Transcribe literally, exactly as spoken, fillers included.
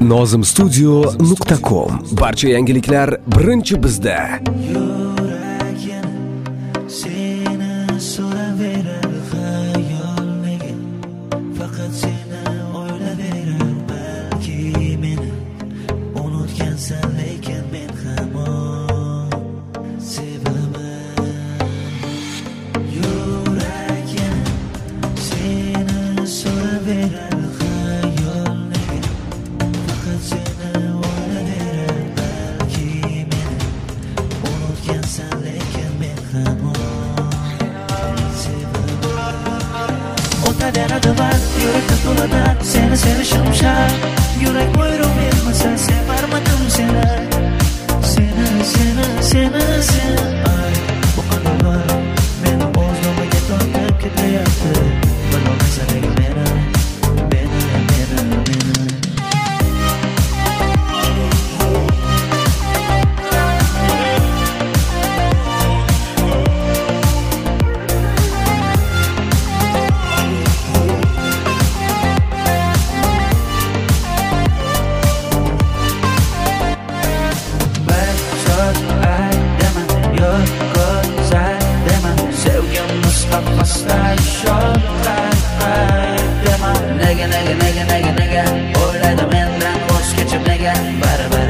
nozim studio nuqta com. Barcha yangiliklar birinchi bizda. Seni sevişim şart, yürek buyruğum bilmese severmedim seni. Seni, seni, seni, seni. Ay, bu anılar beni bozduğuma getirip gidiyordu. Bilmese beni, beni, beni, beni. Nega, nega, nega, nega, nega O'ylaydi mendan voz kechib nega Baribir